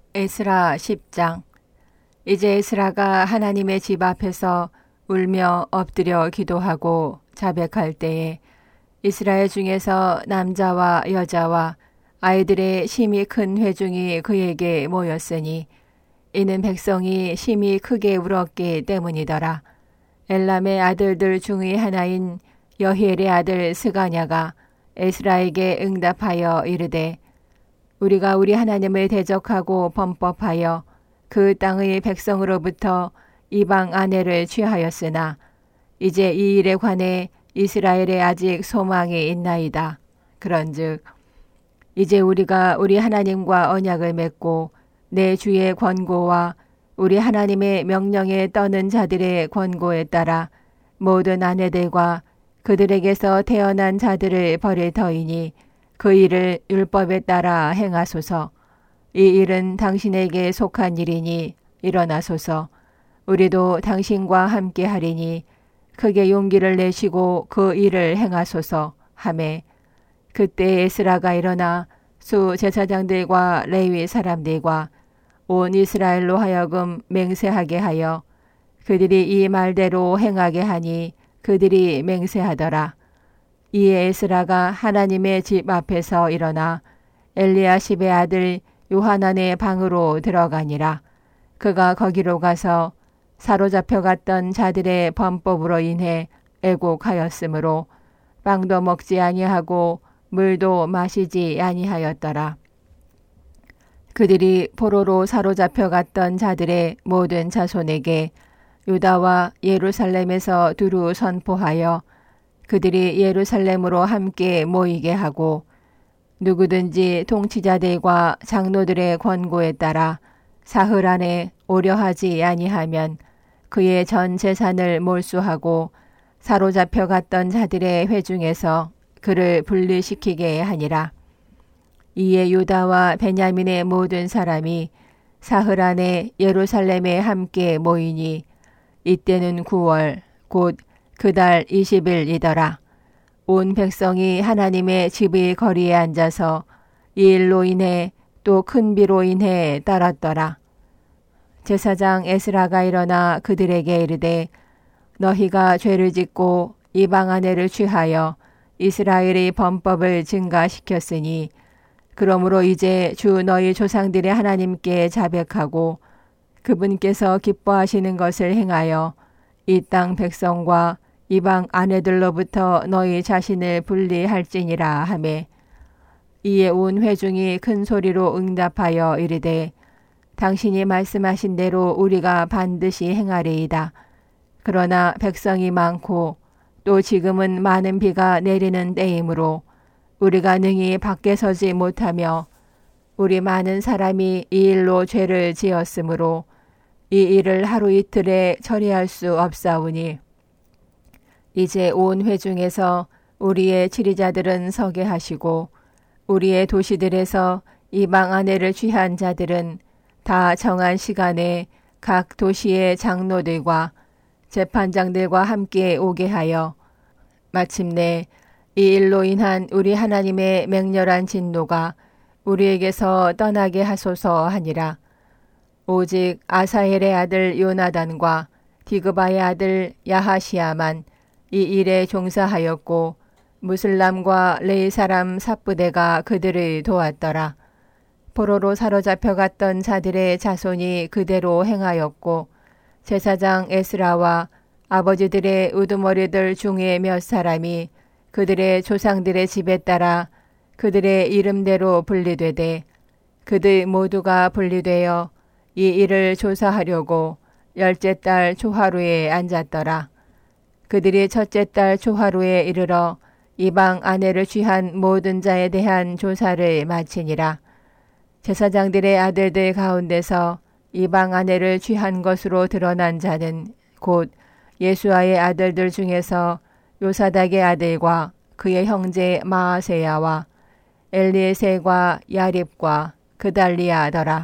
에스라 10장. 이제 에스라가 하나님의 집 앞에서 울며 엎드려 기도하고 자백할 때에 이스라엘 중에서 남자와 여자와 아이들의 심히 큰 회중이 그에게 모였으니 이는 백성이 심히 크게 울었기 때문이더라. 엘람의 아들들 중의 하나인 여히엘의 아들 스가냐가 에스라에게 응답하여 이르되 우리가 우리 하나님을 대적하고 범법하여 그 땅의 백성으로부터 이방 아내를 취하였으나 이제 이 일에 관해 이스라엘에 아직 소망이 있나이다. 그런즉 이제 우리가 우리 하나님과 언약을 맺고 내 주의 권고와 우리 하나님의 명령에 떠는 자들의 권고에 따라 모든 아내들과 그들에게서 태어난 자들을 버릴 터이니 그 일을 율법에 따라 행하소서. 이 일은 당신에게 속한 일이니 일어나소서. 우리도 당신과 함께 하리니 크게 용기를 내시고 그 일을 행하소서 하매 그때 에스라가 일어나 수 제사장들과 레위 사람들과 온 이스라엘로 하여금 맹세하게 하여 그들이 이 말대로 행하게 하니 그들이 맹세하더라. 이에 에스라가 하나님의 집 앞에서 일어나 엘리야십의 아들 요하난의 방으로 들어가니라. 그가 거기로 가서 사로잡혀 갔던 자들의 범법으로 인해 애곡하였으므로 빵도 먹지 아니하고 물도 마시지 아니하였더라. 그들이 포로로 사로잡혀 갔던 자들의 모든 자손에게 유다와 예루살렘에서 두루 선포하여 그들이 예루살렘으로 함께 모이게 하고 누구든지 통치자들과 장로들의 권고에 따라 사흘 안에 오려하지 아니하면 그의 전 재산을 몰수하고 사로잡혀 갔던 자들의 회중에서 그를 분리시키게 하니라. 이에 유다와 베냐민의 모든 사람이 사흘 안에 예루살렘에 함께 모이니 이때는 9월 곧 그달 20일이더라. 온 백성이 하나님의 집의 거리에 앉아서 이 일로 인해 또 큰 비로 인해 따랐더라. 제사장 에스라가 일어나 그들에게 이르되 너희가 죄를 짓고 이방 아내를 취하여 이스라엘의 범법을 증가시켰으니 그러므로 이제 주 너희 조상들의 하나님께 자백하고 그분께서 기뻐하시는 것을 행하여 이 땅 백성과 이방 아내들로부터 너희 자신을 분리할지니라 하매 이에 온 회중이 큰 소리로 응답하여 이르되 당신이 말씀하신 대로 우리가 반드시 행하리이다. 그러나 백성이 많고 또 지금은 많은 비가 내리는 때이므로 우리가 능히 밖에 서지 못하며 우리 많은 사람이 이 일로 죄를 지었으므로 이 일을 하루 이틀에 처리할 수 없사오니 이제 온 회중에서 우리의 치리자들은 서게 하시고 우리의 도시들에서 이방 아내를 취한 자들은 다 정한 시간에 각 도시의 장로들과 재판장들과 함께 오게 하여 마침내 이 일로 인한 우리 하나님의 맹렬한 진노가 우리에게서 떠나게 하소서 하니라. 오직 아사엘의 아들 요나단과 디그바의 아들 야하시야만 이 일에 종사하였고 무슬람과 레이 사람 삽부대가 그들을 도왔더라. 포로로 사로잡혀 갔던 자들의 자손이 그대로 행하였고 제사장 에스라와 아버지들의 우두머리들 중에 몇 사람이 그들의 조상들의 집에 따라 그들의 이름대로 분리되되 그들 모두가 분리되어 이 일을 조사하려고 열째 달 초하루에 앉았더라. 그들이 첫째 달 초하루에 이르러 이방 아내를 취한 모든 자에 대한 조사를 마치니라. 제사장들의 아들들 가운데서 이방 아내를 취한 것으로 드러난 자는 곧 예수아의 아들들 중에서 요사닥의 아들과 그의 형제 마아세야와 엘리에셀과 야립과 그달리아더라.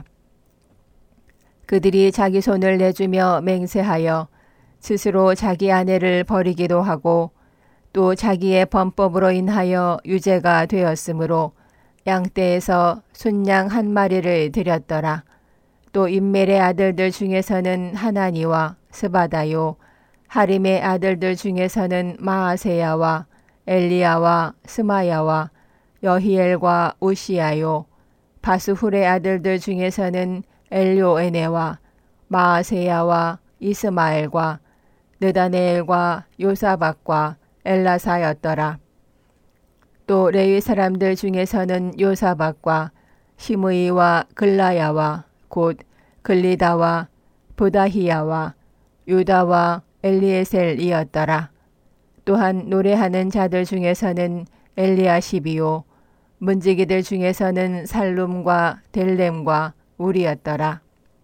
그들이 자기 손을 내주며 맹세하여 스스로 자기 아내를 버리기도 하고 또 자기의 범법으로 인하여 유죄가 되었으므로 양떼에서 순양 한 마리를 드렸더라. 또 임멜의 아들들 중에서는 하나니와 스바다요. 하림의 아들들 중에서는 마아세야와 엘리야와 스마야와 여히엘과 우시야요. 바스훌의 아들들 중에서는 엘요에네와 마아세야와 이스마엘과 느다네엘과 요사박과 엘라사였더라. 또 레위 사람들 중에서는 요사박과 시므이와 글라야와 곧 글리다와 부다히야와 유다와 엘리에셀이었더라. 또한 노래하는 자들 중에서는 엘리야십이요. 문지기들 중에서는 살룸과 델렘과 우리였더라.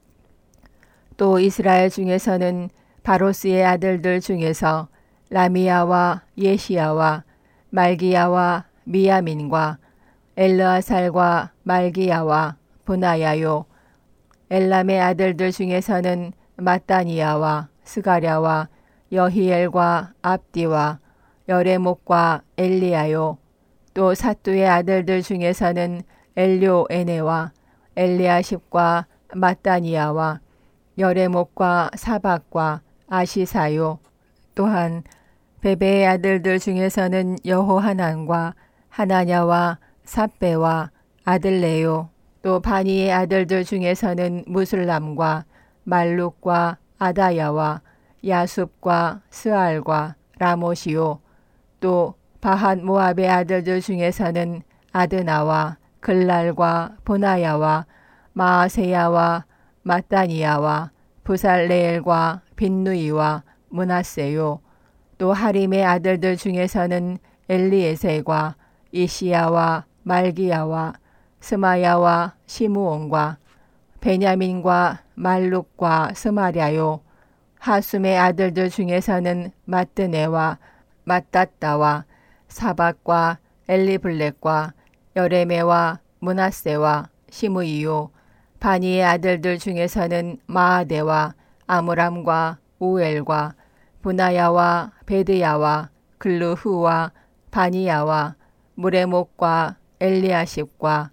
또 이스라엘 중에서는 바로스의 아들들 중에서 라미야와 예시야와 말기야와 미야민과 엘르아살과 말기야와 분하야요. 엘람의 아들들 중에서는 마따니야와 스가랴와 여히엘과 압디와 여레목과 엘리야요. 또 사뚜의 아들들 중에서는 엘료에네와 엘리아십과 마따니야와 여레목과 사박과 아시사요. 또한 베베의 아들들 중에서는 여호하난과 하나냐와 삽베와 아들레요. 또 바니의 아들들 중에서는 무슬람과 말룩과 아다야와 야숲과 스알과 라모시요. 또 바핫 모압의 아들들 중에서는 아드나와 글랄과 보나야와 마아세야와 마따니야와 부살레엘과 빈누이와 문하세요. 또 하림의 아들들 중에서는 엘리에셀과 이시야와 말기야와 스마야와 시므온과 베냐민과 말룩과 스마랴요. 하숨의 아들들 중에서는 마뜨네와 마따따와 사박과 엘리블렛과 여레메와 문하세와 시므이요. 바니의 아들들 중에서는 마아데와 아므람과 우엘과 분하야와 베드야와 글루후와 바니야와 무레목과 엘리아십과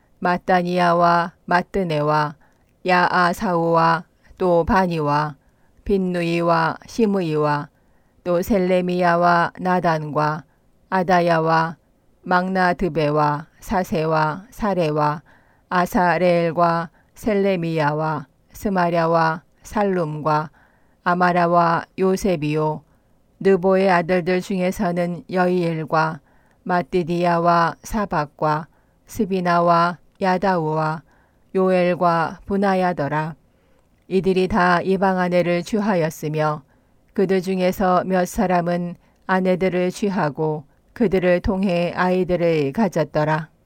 마따니야와 마뜨네와 야아사우와 또 바니와 빈누이와 시므이와 또 셀레미야와 나단과 아다야와 막나드베와 사세와 사레와 아사레엘과 셀레미야와 스마랴와 살룸과 아마라와 요셉이요. 느보의 아들들 중에서는 여이엘과 마띠디야와 사박과 스비나와 야다우와 요엘과 분하야더라. 이들이 다 이방 아내를 취하였으며 그들 중에서 몇 사람은 아내들을 취하고 그들을 통해 아이들을 가졌더라.